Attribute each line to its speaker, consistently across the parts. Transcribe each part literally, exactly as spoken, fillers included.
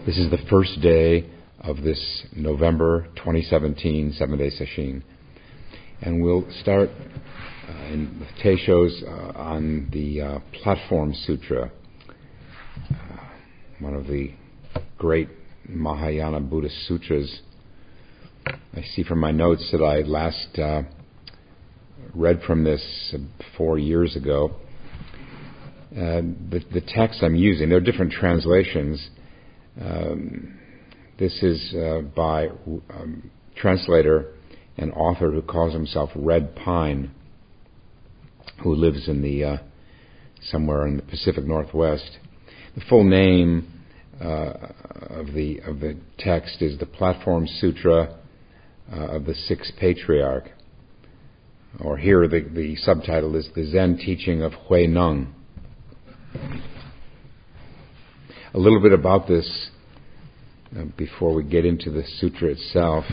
Speaker 1: This is the first day of this November twenty seventeen seven-day session, and we'll start uh, in the Teishos uh, on the uh, Platform Sutra, uh, one of the great Mahayana Buddhist sutras. I see from my notes that I last uh, read from this four years ago. Uh, the, the text I'm using, there are different translations. Um, this is uh, by um, translator and author who calls himself Red Pine, who lives in the uh, somewhere in the Pacific Northwest. The full name uh, of the of the text is the Platform Sutra uh, of the Sixth Patriarch, or here the, the subtitle is the Zen Teaching of Hui Neng. A little bit about this uh, before we get into the sutra itself.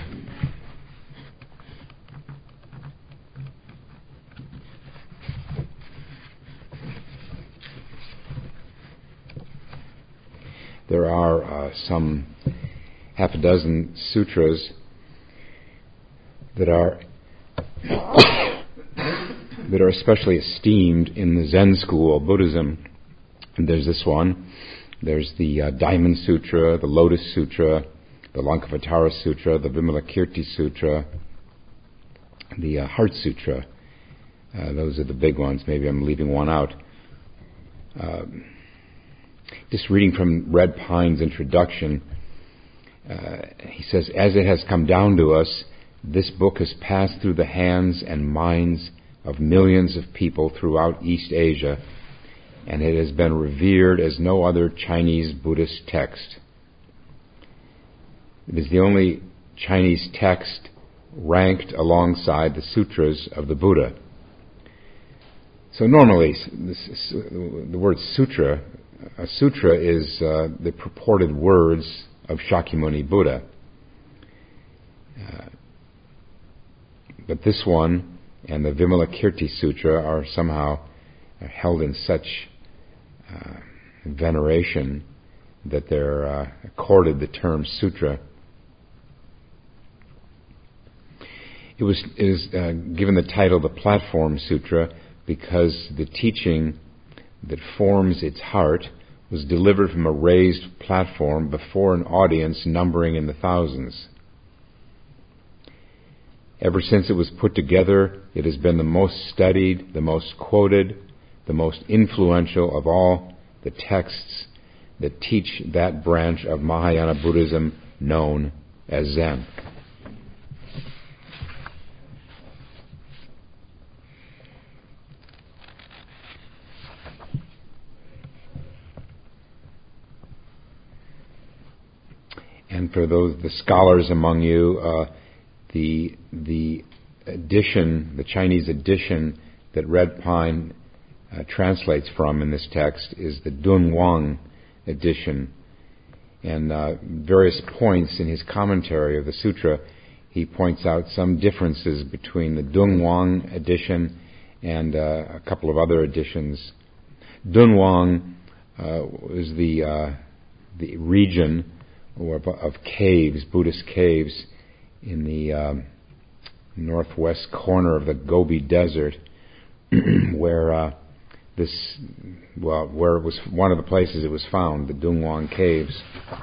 Speaker 1: There are uh, some half a dozen sutras that are that are especially esteemed in the Zen school of Buddhism. And there's this one. There's the uh, Diamond Sutra, the Lotus Sutra, the Lankavatara Sutra, the Vimalakirti Sutra, the uh, Heart Sutra. Uh, those are the big ones. Maybe I'm leaving one out. Uh, just reading from Red Pine's introduction, uh, he says, as it has come down to us, this book has passed through the hands and minds of millions of people throughout East Asia, and it has been revered as no other Chinese Buddhist text. It is the only Chinese text ranked alongside the sutras of the Buddha. So normally, this, the word sutra, a sutra is uh, the purported words of Shakyamuni Buddha. Uh, but this one and the Vimalakirti Sutra are somehow held in such uh, veneration that they're uh, accorded the term sutra. It was it is uh, given the title the Platform Sutra because the teaching that forms its heart was delivered from a raised platform before an audience numbering in the thousands. Ever since it was put together, it has been the most studied, the most quoted, the most influential of all the texts that teach that branch of Mahayana Buddhism known as Zen. And for those the scholars among you, uh, the the edition, the Chinese edition that Red Pine uh, translates from in this text is the Dunhuang edition. And uh, various points in his commentary of the sutra, he points out some differences between the Dunhuang edition and uh, a couple of other editions. Dunhuang uh, is the uh, the region of caves, Buddhist caves, in the um, northwest corner of the Gobi Desert, where uh, this, well, where it was one of the places it was found, the Dunhuang Caves.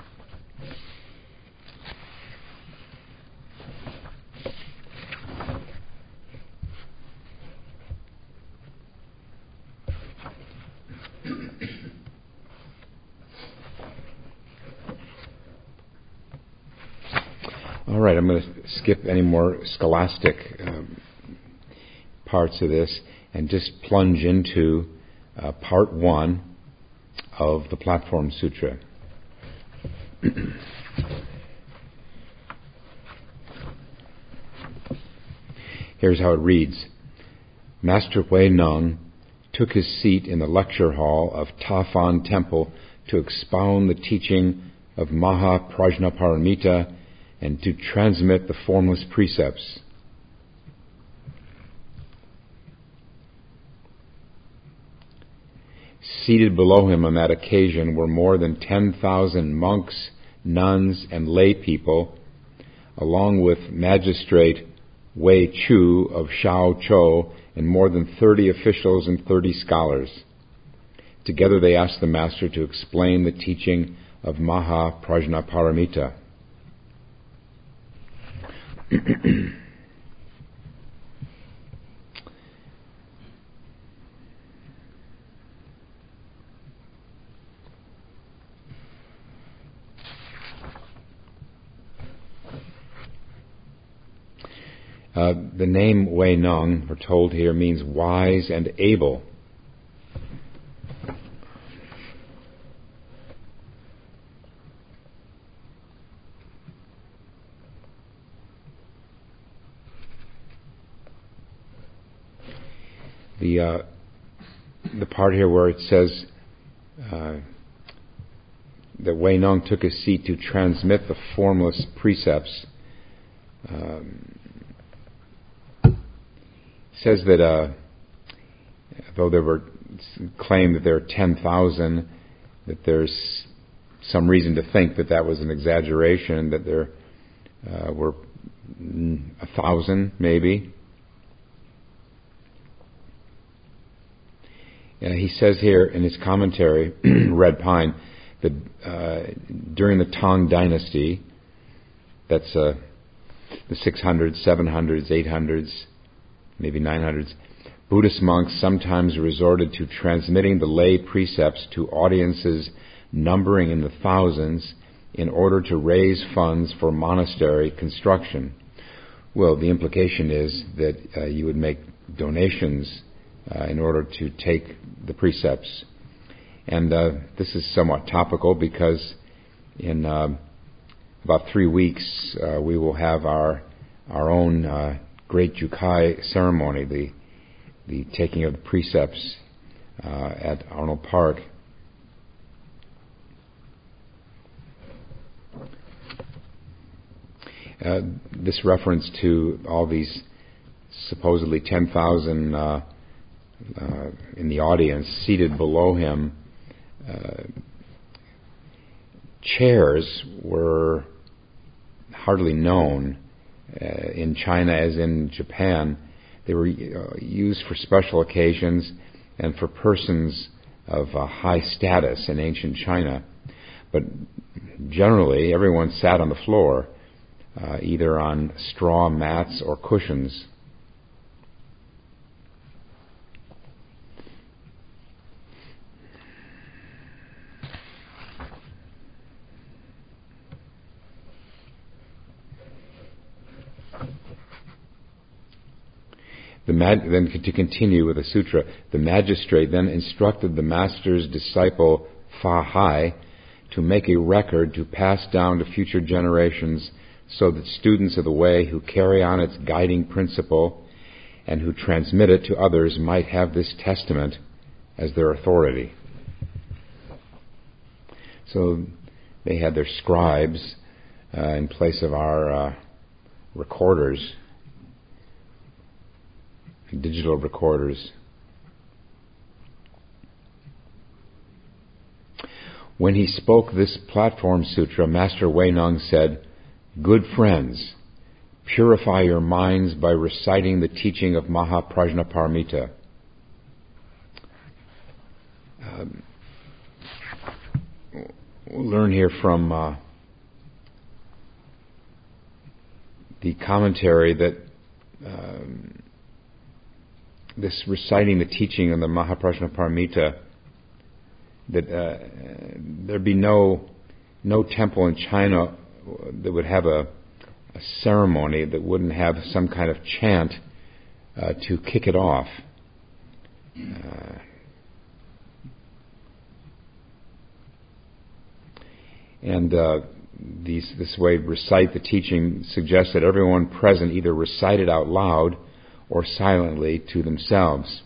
Speaker 1: All right, I'm going to skip any more scholastic um, parts of this and just plunge into uh, part one of the Platform Sutra. Here's how it reads. Master Hui Neng took his seat in the lecture hall of Ta Fan Temple to expound the teaching of Maha Prajnaparamita and to transmit the formless precepts. Seated below him on that occasion were more than ten thousand monks, nuns, and lay people, along with Magistrate Wei Chu of Shaochou and more than thirty officials and thirty scholars. Together they asked the Master to explain the teaching of Mahaprajnaparamita. Uh, the name Wei Nong, we're told here, means wise and able. The uh, the part here where it says uh, that Wei Nong took his seat to transmit the formless precepts. Um, says that uh, though there were claimed that there are ten thousand, that there's some reason to think that that was an exaggeration, that there uh, were a thousand maybe. Uh, he says here in his commentary, Red Pine, that uh, during the Tang Dynasty, that's uh, the six hundreds, seven hundreds, eight hundreds, maybe nine hundreds, Buddhist monks sometimes resorted to transmitting the lay precepts to audiences numbering in the thousands in order to raise funds for monastery construction. Well, the implication is that uh, you would make donations uh, in order to take the precepts. And uh, this is somewhat topical because in uh, about three weeks uh, we will have our our own uh, Great Jukai ceremony, the the taking of the precepts uh, at Arnold Park. Uh, this reference to all these supposedly ten thousand uh, uh, in the audience seated below him, uh, chairs were hardly known uh, in China as in Japan. They were uh, used for special occasions and for persons of uh, high status in ancient China. But generally, everyone sat on the floor, uh, either on straw mats or cushions. The mag- then to continue with the sutra, the magistrate then instructed the master's disciple Fa Hai to make a record to pass down to future generations so that students of the way who carry on its guiding principle and who transmit it to others might have this testament as their authority. So they had their scribes uh, in place of our uh, recorders, digital recorders. When he spoke this platform sutra, Master Wei Nong said, "Good friends, purify your minds by reciting the teaching of Mahaprajnaparamita." Um, we'll learn here from uh, the commentary that um, this reciting the teaching of the Mahaprajnaparamita, that uh, there'd be no no temple in China that would have a, a ceremony that wouldn't have some kind of chant uh, to kick it off. Uh, and uh, these, this way, recite the teaching suggests that everyone present either recite it out loud or silently to themselves.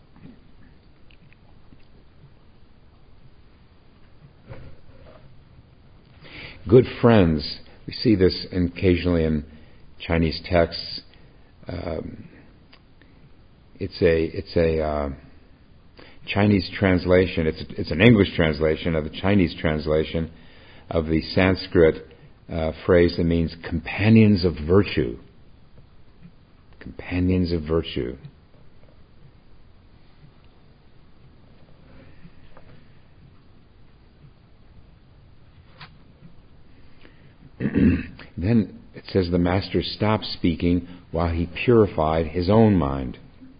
Speaker 1: Good friends, we see this occasionally in Chinese texts. Um, it's a it's a uh, Chinese translation. It's it's an English translation of the Chinese translation of the Sanskrit uh, phrase that means companions of virtue. Companions of virtue. Then it says the master stopped speaking while he purified his own mind.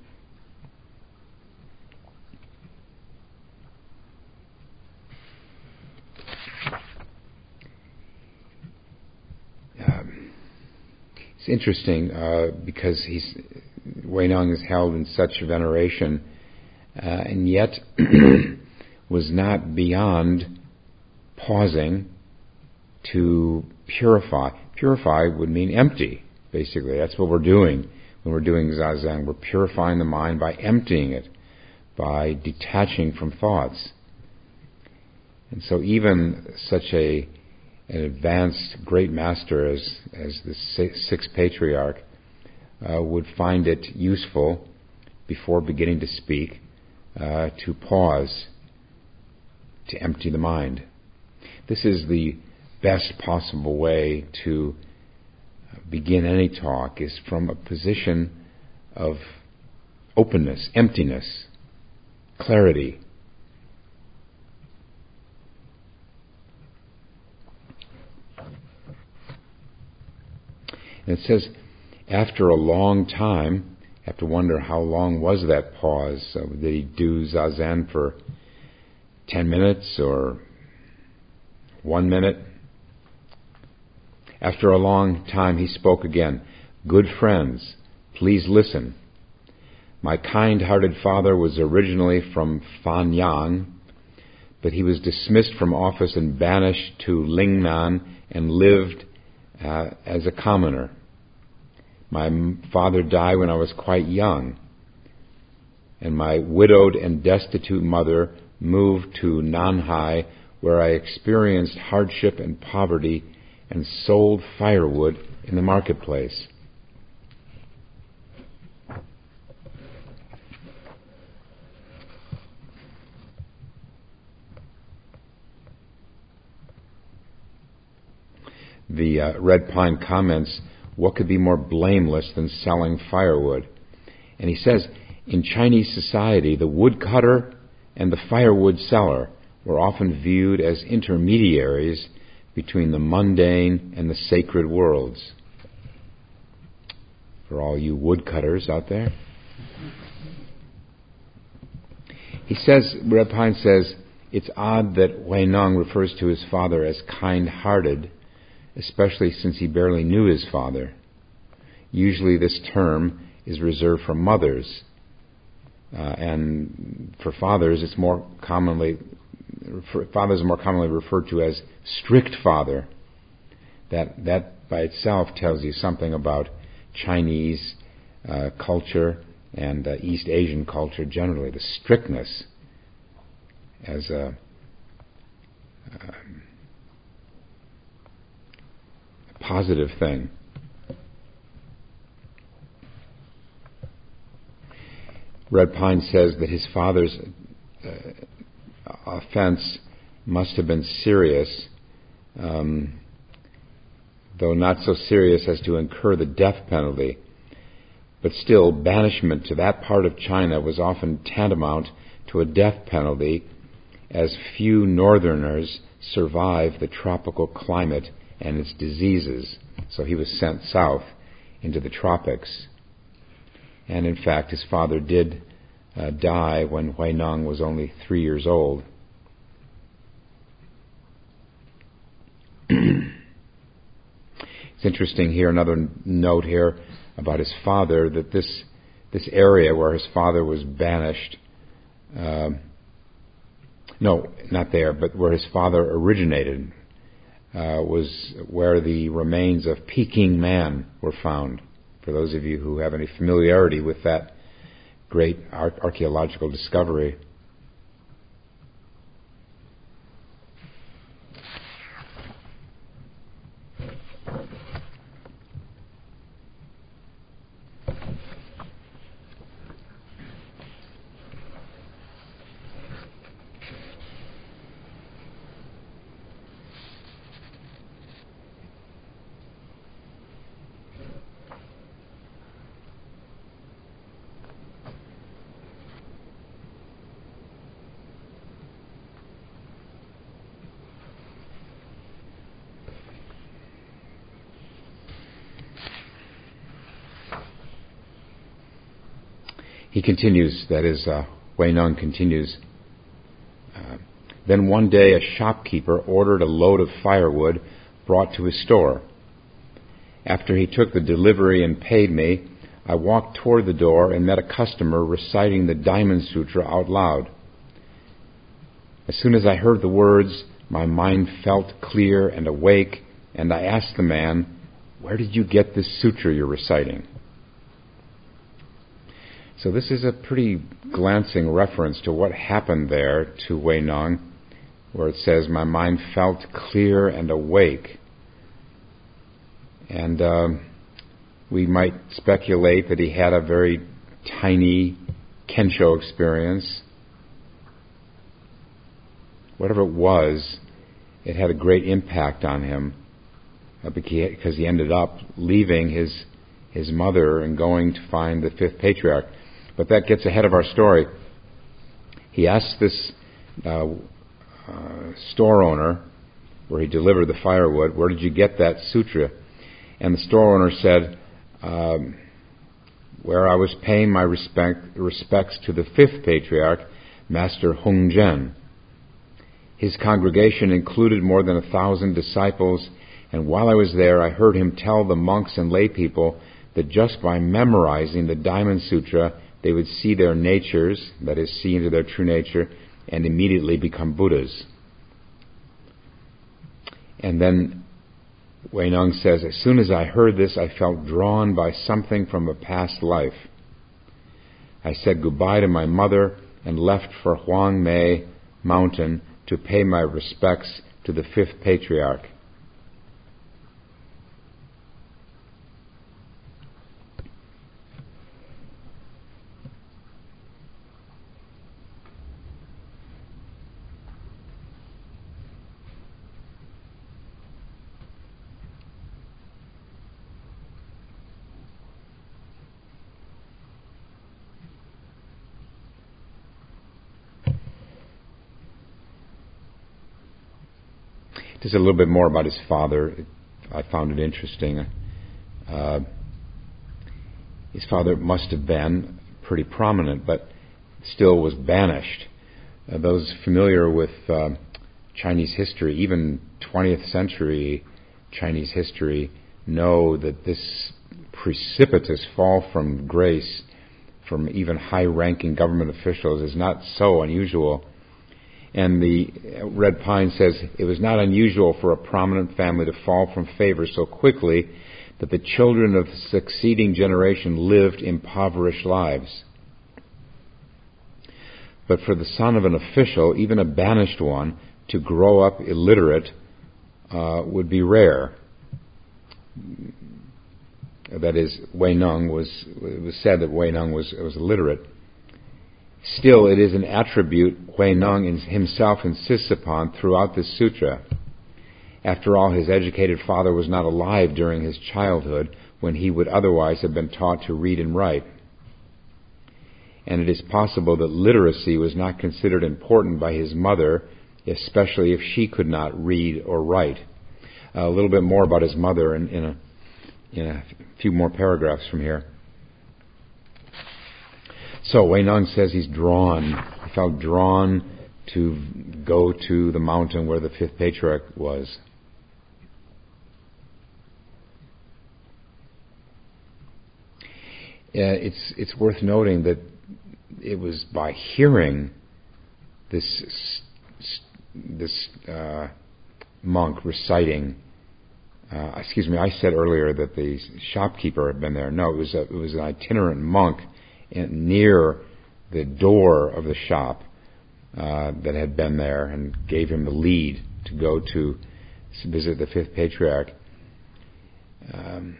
Speaker 1: Um, it's interesting uh, because he's Huineng is held in such veneration, uh, and yet was not beyond pausing to purify. Purify would mean empty, basically. That's what we're doing when we're doing Zazen. We're purifying the mind by emptying it, by detaching from thoughts. And so even such a an advanced great master as, as the sixth patriarch uh, would find it useful, before beginning to speak, uh, to pause, to empty the mind. This is the best possible way to begin any talk, is from a position of openness, emptiness, clarity. And it says, after a long time, you have to wonder how long was that pause. So did he do Zazen for ten minutes or one minute? After a long time he spoke again. Good friends, please listen. My kind-hearted father was originally from Fanyang, but he was dismissed from office and banished to Lingnan and lived uh, as a commoner. My m- father died when I was quite young, and my widowed and destitute mother moved to Nanhai, where I experienced hardship and poverty and sold firewood in the marketplace. The uh, Red Pine comments, what could be more blameless than selling firewood? And he says, in Chinese society, the woodcutter and the firewood seller were often viewed as intermediaries between the mundane and the sacred worlds. For all you woodcutters out there. He says, Red Pine says, it's odd that Huineng refers to his father as kind-hearted, especially since he barely knew his father. Usually this term is reserved for mothers, uh, and for fathers it's more commonly fathers are more commonly referred to as strict father. That that by itself tells you something about Chinese uh, culture and uh, East Asian culture generally, the strictness as a um, positive thing. Red Pine says that his father's uh, offense must have been serious, um, though not so serious as to incur the death penalty. But still, banishment to that part of China was often tantamount to a death penalty, as few northerners survive the tropical climate and its diseases. So he was sent south into the tropics. And in fact, his father did uh, die when Huineng was only three years old. It's interesting here, another note here about his father, that this this area where his father was banished, uh, no, not there, but where his father originated, uh, was where the remains of Peking Man were found. For those of you who have any familiarity with that great ar- archaeological discovery. He continues, that is, uh, Wei Neng continues. Uh, then one day a shopkeeper ordered a load of firewood brought to his store. After he took the delivery and paid me, I walked toward the door and met a customer reciting the Diamond Sutra out loud. As soon as I heard the words, my mind felt clear and awake, and I asked the man, "Where did you get this sutra you're reciting?" So this is a pretty glancing reference to what happened there to Wei Neng, where it says, my mind felt clear and awake. And um, we might speculate that he had a very tiny Kensho experience. Whatever it was, it had a great impact on him uh, because he ended up leaving his his mother and going to find the fifth patriarch. But that gets ahead of our story. He asked this uh, uh, store owner, where he delivered the firewood, "Where did you get that sutra?" And the store owner said, um, "Where I was paying my respect, respects to the fifth patriarch, Master Hong Zhen. His congregation included more than a thousand disciples, and while I was there, I heard him tell the monks and lay people that just by memorizing the Diamond Sutra, they would see their natures, that is, see into their true nature, and immediately become Buddhas." And then Wei Neng says, "As soon as I heard this, I felt drawn by something from a past life. I said goodbye to my mother and left for Huang Mei Mountain to pay my respects to the fifth patriarch." Just a little bit more about his father. I found it interesting. Uh, his father must have been pretty prominent, but still was banished. Uh, those familiar with uh, Chinese history, even twentieth century Chinese history, know that this precipitous fall from grace from even high-ranking government officials is not so unusual. And the Red Pine says, "It was not unusual for a prominent family to fall from favor so quickly that the children of the succeeding generation lived impoverished lives. But for the son of an official, even a banished one, to grow up illiterate uh, would be rare." That is, Wei Neng was, it was said that Wei Neng was, was illiterate. Still, it is an attribute Wei Neng himself insists upon throughout this sutra. After all, his educated father was not alive during his childhood when he would otherwise have been taught to read and write. And it is possible that literacy was not considered important by his mother, especially if she could not read or write. Uh, a little bit more about his mother in, in, a, in a few more paragraphs from here. So Wei Neng says he's drawn, he felt drawn to go to the mountain where the fifth patriarch was. Uh, it's it's worth noting that it was by hearing this this uh, monk reciting. Uh, excuse me, I said earlier that the shopkeeper had been there. No, it was a, it was an itinerant monk in, near the door of the shop uh, that had been there and gave him the lead to go to visit the fifth patriarch. Um,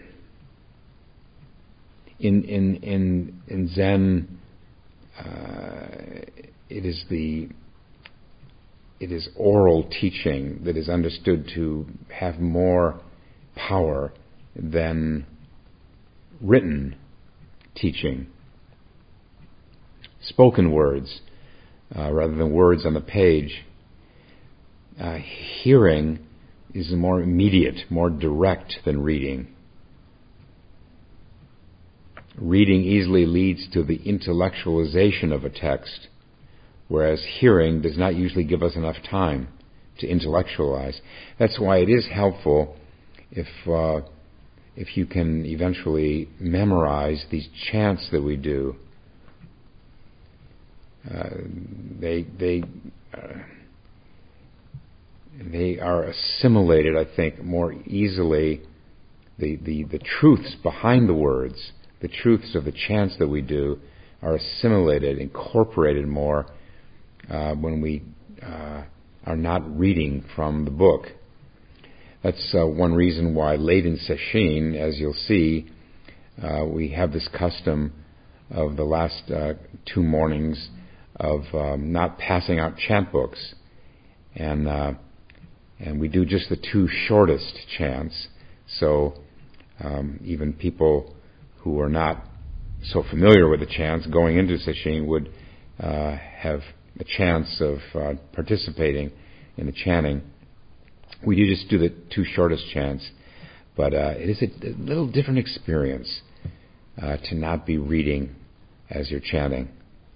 Speaker 1: in in in in Zen, uh, it is the it is oral teaching that is understood to have more power than written teaching. Spoken words, uh, rather than words on the page. Uh, hearing is more immediate, more direct than reading. reading easily leads to the intellectualization of a text, whereas hearing does not usually give us enough time to intellectualize. That's why it is helpful if uh, if you can eventually memorize these chants that we do. Uh, they they uh, they are assimilated, I think, more easily. The, the the truths behind the words, the truths of the chants that we do, are assimilated, incorporated more uh, when we uh, are not reading from the book. That's uh, one reason why late in Sesshin, as you'll see, uh, we have this custom of the last uh, two mornings of um, not passing out chant books, and uh, and we do just the two shortest chants. So um, even people who are not so familiar with the chants going into Sesshin would uh, have a chance of uh, participating in the chanting. We do just do the two shortest chants, but uh, it is a, a little different experience uh, to not be reading as you're chanting.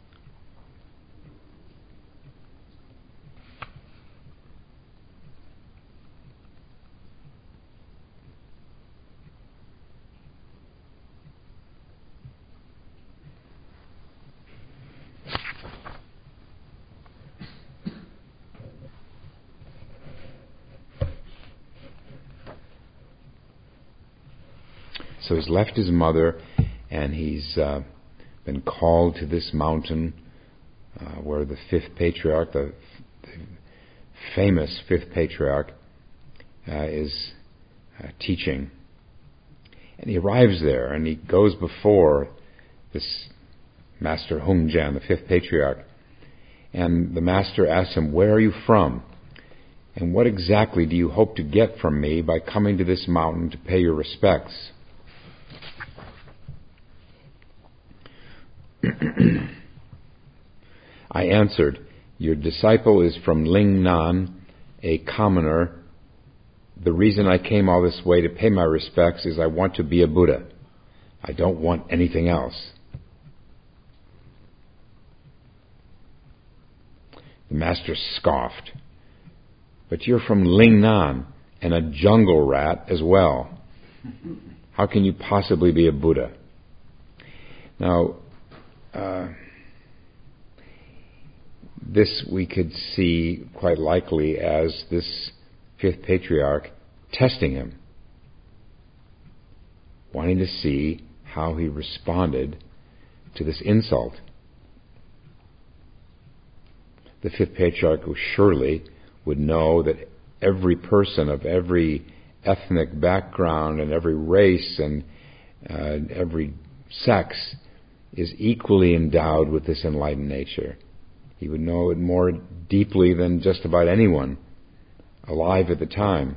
Speaker 1: So he's left his mother, and he's uh, been called to this mountain uh, where the fifth patriarch, the, the famous fifth patriarch, uh, is uh, teaching. And he arrives there, and he goes before this Master Hongjian, the fifth patriarch, and the master asks him, "Where are you from? And what exactly do you hope to get from me by coming to this mountain to pay your respects?" I answered, "Your disciple is from Lingnan, a commoner. The reason I came all this way to pay my respects is I want to be a Buddha. I don't want anything else." The master scoffed. "But you're from Lingnan and a jungle rat as well. How can you possibly be a Buddha?" Now, uh, this we could see quite likely as this fifth patriarch testing him, wanting to see how he responded to this insult. The fifth patriarch surely would know that every person of every ethnic background and every race and uh, every sex is equally endowed with this enlightened nature. He would know it more deeply than just about anyone alive at the time.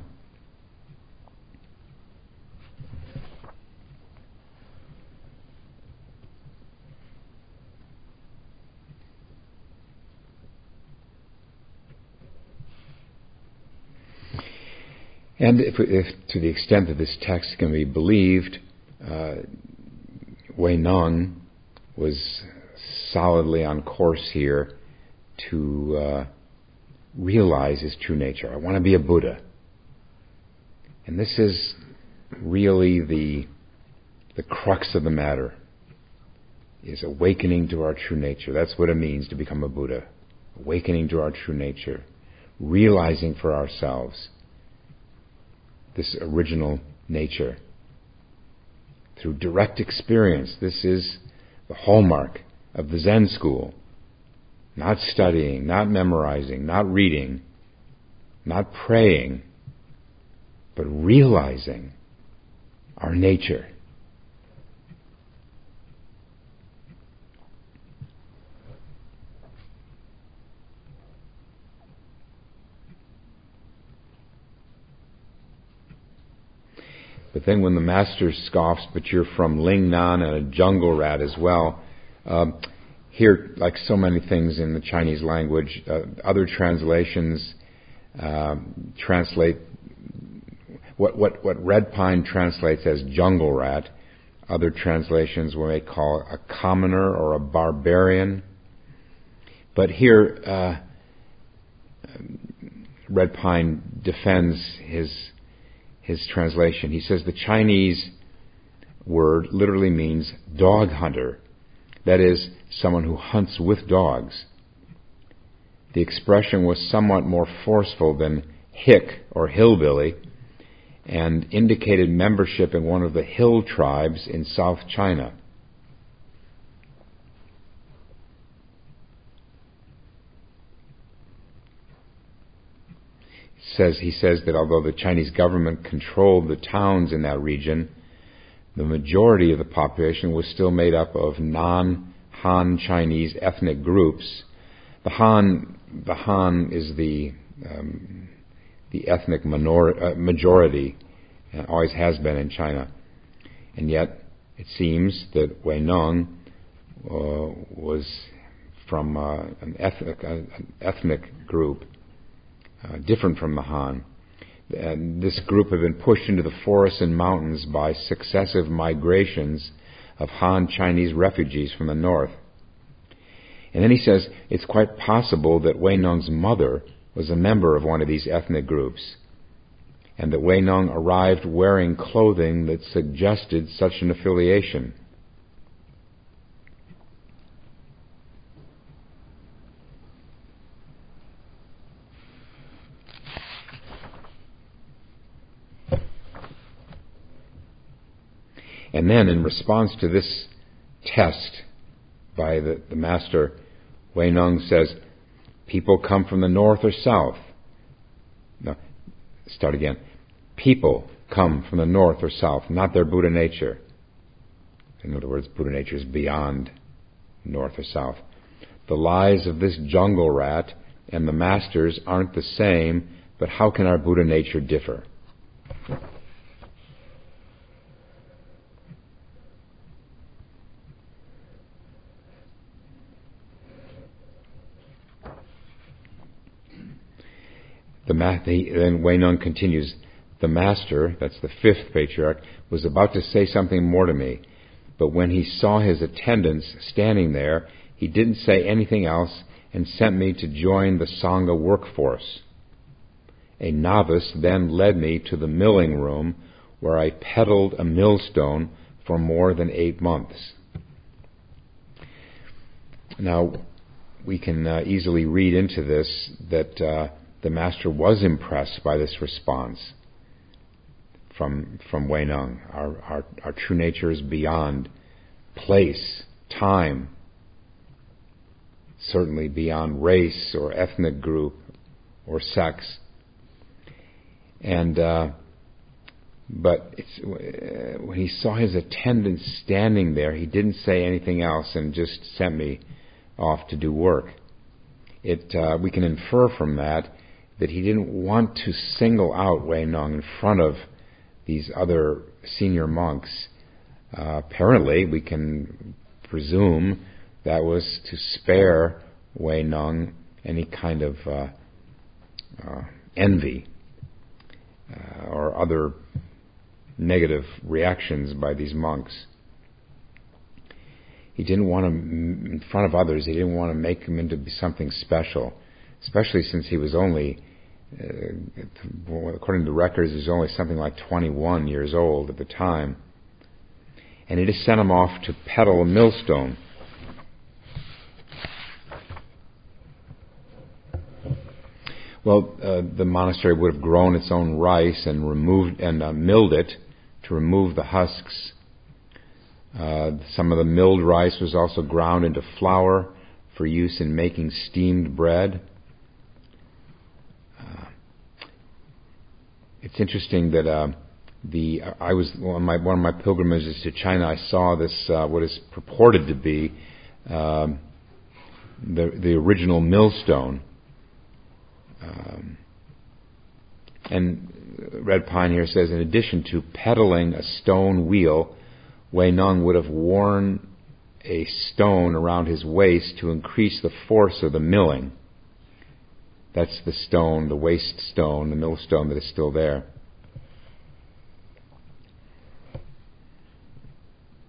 Speaker 1: And if, if to the extent that this text can be believed, uh, Wei Neng was solidly on course here to uh, realize his true nature. I want to be a Buddha. And this is really the the crux of the matter, is awakening to our true nature. That's what it means to become a Buddha. Awakening to our true nature. Realizing for ourselves this original nature. Through direct experience. This is the hallmark of the Zen school. Not studying, not memorizing, not reading, not praying, but realizing our nature. But then when the master scoffs, "But you're from Lingnan and a jungle rat as well," um, here, like so many things in the Chinese language, uh, other translations uh, translate what, what what Red Pine translates as jungle rat. Other translations we may call a commoner or a barbarian. But here, uh, Red Pine defends his his translation. He says the Chinese word literally means dog hunter. That is, someone who hunts with dogs. The expression was somewhat more forceful than hick or hillbilly, and indicated membership in one of the hill tribes in South China. Says, he says that although the Chinese government controlled the towns in that region, the majority of the population was still made up of non-Han Chinese ethnic groups. The Han, the Han is the um, the ethnic minor, uh, majority, uh, always has been in China, and yet it seems that Wei Nong uh, was from uh, an ethnic, uh, an ethnic group. Uh, different from the Han. And this group had been pushed into the forests and mountains by successive migrations of Han Chinese refugees from the north. And then he says it's quite possible that Wei Nong's mother was a member of one of these ethnic groups, and that Wei Nong arrived wearing clothing that suggested such an affiliation. And then, in response to this test by the, the master, Wei Nong says, people come from the north or south. No, start again. People come from the north or south, not their Buddha nature. In other words, Buddha nature is beyond north or south. The lies of this jungle rat and the masters aren't the same, but how can our Buddha nature differ? The ma- the, then Wei Nong continues, the master, that's the fifth patriarch, was about to say something more to me, but when he saw his attendants standing there, he didn't say anything else and sent me to join the Sangha workforce. A novice then led me to the milling room where I pedaled a millstone for more than eight months. Now, we can uh, easily read into this that uh, the master was impressed by this response from from Wei Nong. Our, our, our true nature is beyond place, time, certainly beyond race or ethnic group or sex. And uh, but it's, uh, when he saw his attendants standing there, he didn't say anything else and just sent me off to do work. It uh, we can infer from that that he didn't want to single out Wei Nong in front of these other senior monks. Uh, apparently, we can presume that was to spare Wei Nong any kind of uh, uh, envy uh, or other negative reactions by these monks. He didn't want to, in front of others, he didn't want to make him into something special, especially since he was only, uh, according to records, he was only something like twenty-one years old at the time. And he just sent him off to pedal a millstone. Well, uh, the monastery would have grown its own rice and removed and uh, milled it to remove the husks. Uh, some of the milled rice was also ground into flour for use in making steamed bread. Uh, it's interesting that uh, the I was on my one of my pilgrimages to China. I saw this uh, what is purported to be um, the the original millstone. Um, and Red Pine here says, in addition to pedaling a stone wheel, Wei Nong would have worn a stone around his waist to increase the force of the milling. That's the stone, the waist stone, the millstone that is still there.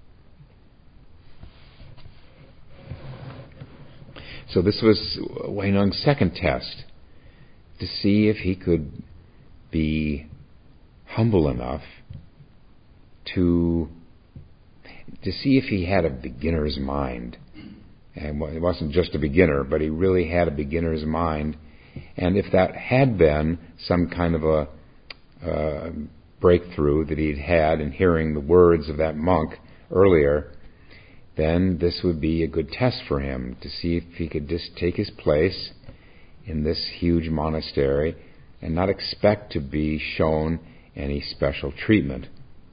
Speaker 1: So this was Huineng's second test, to see if he could be humble enough to to see if he had a beginner's mind. And he wasn't just a beginner, but he really had a beginner's mind. And if that had been some kind of a uh, breakthrough that he'd had in hearing the words of that monk earlier, then this would be a good test for him to see if he could just take his place in this huge monastery and not expect to be shown any special treatment.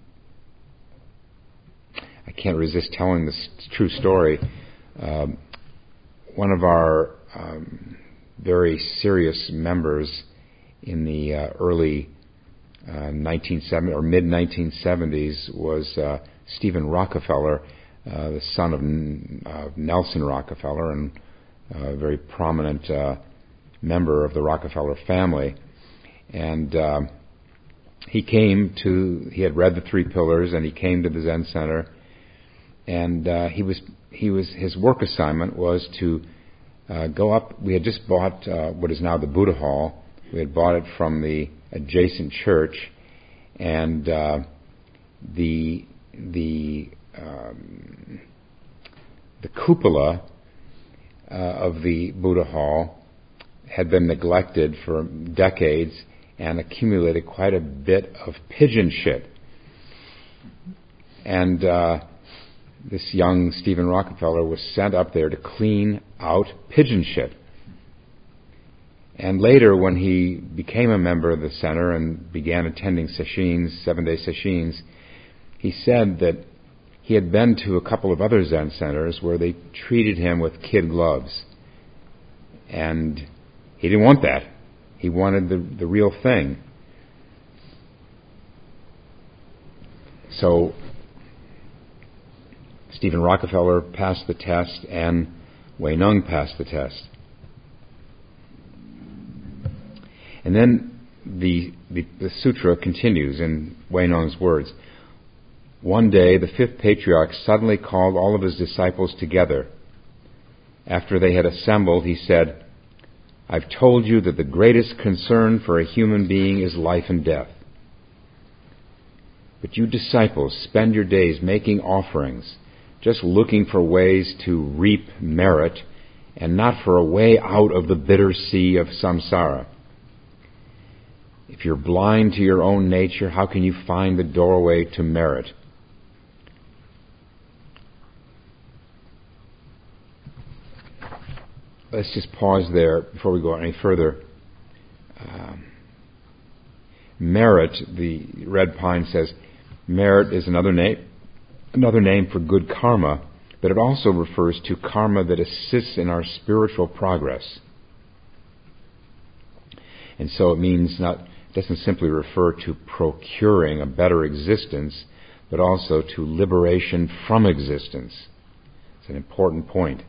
Speaker 1: I can't resist telling this true story. Um, one of our um, very serious members in the uh, early uh, nineteen seventies or mid nineteen seventies was uh, Stephen Rockefeller, uh, the son of uh, Nelson Rockefeller, and a very prominent uh, member of the Rockefeller family. And uh, he came to, he had read the Three Pillars, and he came to the Zen Center, and uh, he was, he was, his work assignment was to uh, go up. We had just bought uh, what is now the Buddha Hall. We had bought it from the adjacent church, and uh, the the um, the cupola uh, of the Buddha Hall had been neglected for decades and accumulated quite a bit of pigeon shit. And uh, this young Stephen Rockefeller was sent up there to clean out pigeon shit. And later, when he became a member of the center and began attending sesshins, seven-day sesshins, he said that he had been to a couple of other Zen centers where they treated him with kid gloves. And he didn't want that. He wanted the, the real thing. So Stephen Rockefeller passed the test, and Huineng passed the test. And then the, the, the sutra continues in Huineng's words. One day, the fifth patriarch suddenly called all of his disciples together. After they had assembled, he said, I've told you that the greatest concern for a human being is life and death. But you disciples spend your days making offerings, just looking for ways to reap merit, and not for a way out of the bitter sea of samsara. If you're blind to your own nature, how can you find the doorway to merit? Let's just pause there before we go any further. Um, merit, the Red Pine says, merit is another name, another name for good karma, but it also refers to karma that assists in our spiritual progress. And so it means not, it doesn't simply refer to procuring a better existence, but also to liberation from existence. It's an important point.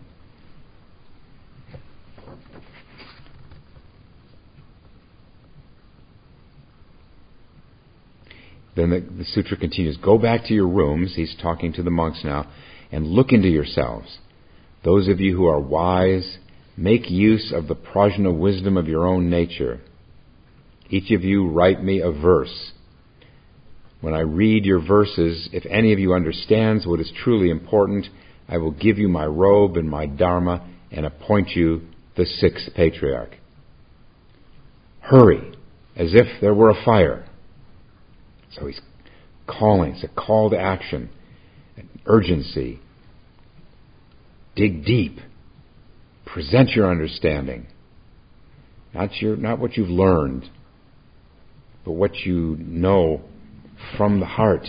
Speaker 1: Then the, the sutra continues, go back to your rooms, he's talking to the monks now, and look into yourselves. Those of you who are wise, make use of the prajna wisdom of your own nature. Each of you write me a verse. When I read your verses, if any of you understands what is truly important, I will give you my robe and my dharma and appoint you the sixth patriarch. Hurry, as if there were a fire. So he's calling. It's a call to action, an urgency. Dig deep. Present your understanding. Not your, not what you've learned, but what you know from the heart.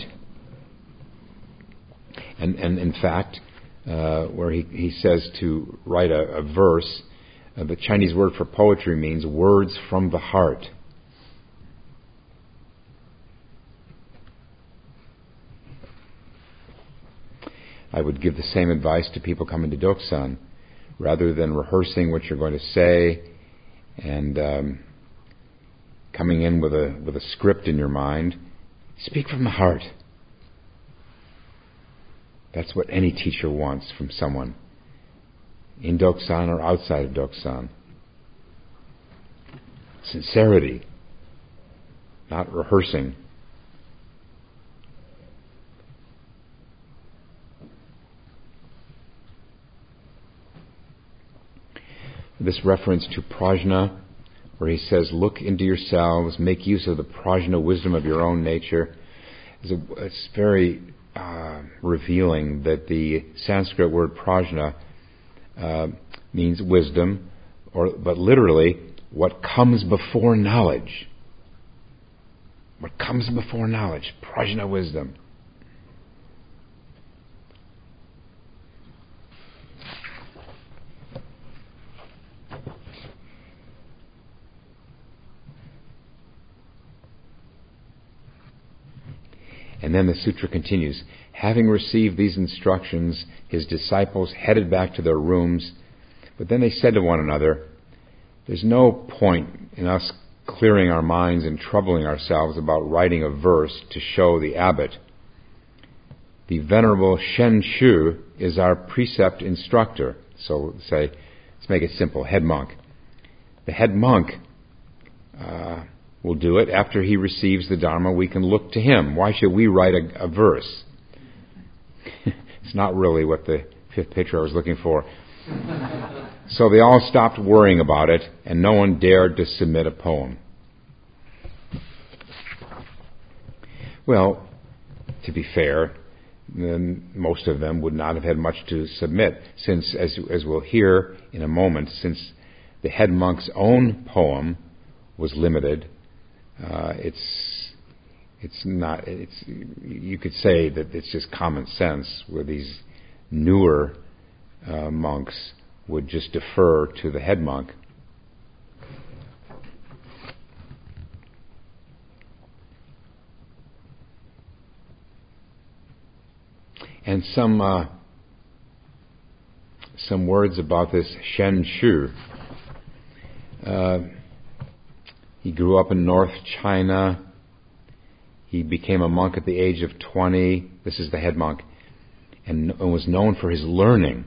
Speaker 1: And, and in fact, uh, where he, he says to write a, a verse, uh, the Chinese word for poetry means words from the heart. I would give the same advice to people coming to Doksan. Rather than rehearsing what you're going to say and um, coming in with a with a script in your mind, speak from the heart. That's what any teacher wants from someone. in Doksan or outside of Doksan. Sincerity, not rehearsing. This reference to prajna, where he says, look into yourselves, make use of the prajna wisdom of your own nature, is a, it's very uh, revealing that the Sanskrit word prajna uh, means wisdom, or but literally, what comes before knowledge. What comes before knowledge, prajna wisdom. And then the sutra continues. Having received these instructions, his disciples headed back to their rooms, but then they said to one another, there's no point in us clearing our minds and troubling ourselves about writing a verse to show the abbot. The Venerable Shen Shu is our precept instructor. So say, let's make it simple, head monk. The head monk uh, will do it. After he receives the Dharma, we can look to him. Why should we write a, a verse? It's not really what the fifth picture I was looking for. So they all stopped worrying about it, and no one dared to submit a poem. Well, to be fair, then most of them would not have had much to submit, since, as, as we'll hear in a moment, since the head monk's own poem was limited, uh, it's it's not. It's you could say that it's just common sense, where these newer uh, monks would just defer to the head monk. And some uh, some words about this Shen Shu. Uh, he grew up in North China. He became a monk at the age of twenty. This is the head monk, and, and was known for his learning.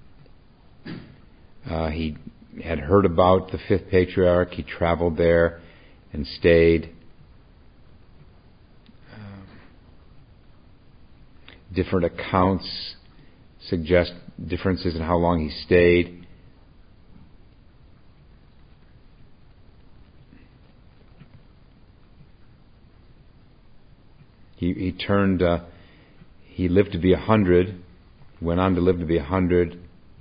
Speaker 1: Uh, he had heard about the fifth patriarch. He traveled there and stayed. Um, different accounts suggest differences in how long he stayed. He, he turned. Uh, he lived to be a hundred. Went on to live to be a hundred.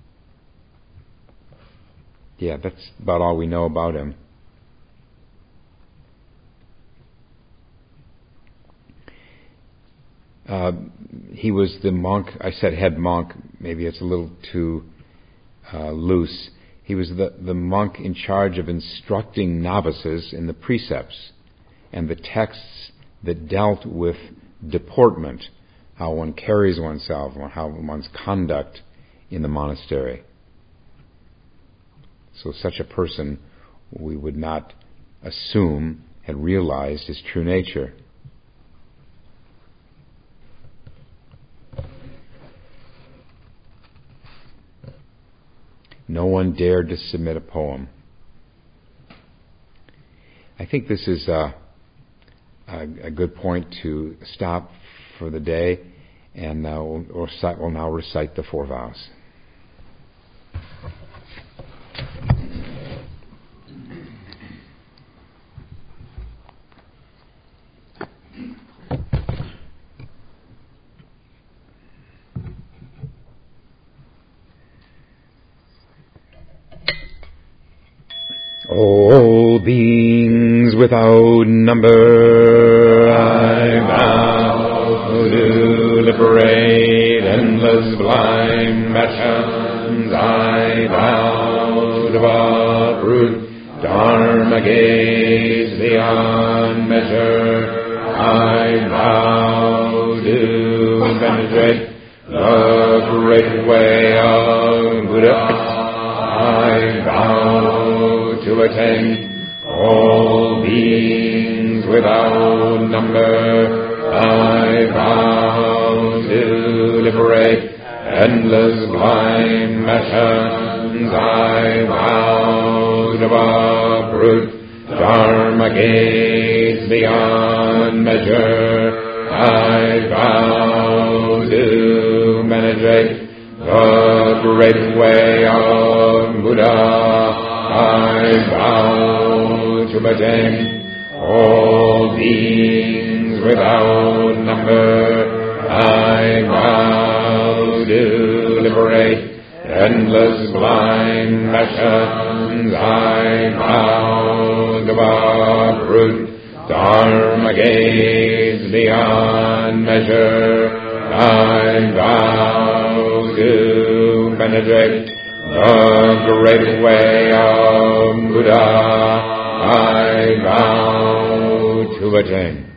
Speaker 1: Yeah, that's about all we know about him. Uh, he was the monk, I said head monk, maybe it's a little too uh, loose. He was the, the monk in charge of instructing novices in the precepts and the texts that dealt with deportment, how one carries oneself, or how one's conduct in the monastery. So such a person, we would not assume had realized his true nature. No one dared to submit a poem. I think this is a, a, a good point to stop for the day, and uh, we'll, we'll, recite, we'll now recite the four vows. All beings without number, I vow to liberate endless blind passions. I vow to uproot dharma gaze beyond measure. I vow to penetrate the great way of Buddha. I vow to attain all beings without number. I vow to liberate endless blind passion. I vow to uproot Dharma gates beyond measure. I vow to penetrate the great way of Buddha. I vow to attain all beings without number. I vow to liberate endless blind passions. I vow to uproot Dharma gates beyond measure. I vow to penetrate the great way of Buddha. I vow to attain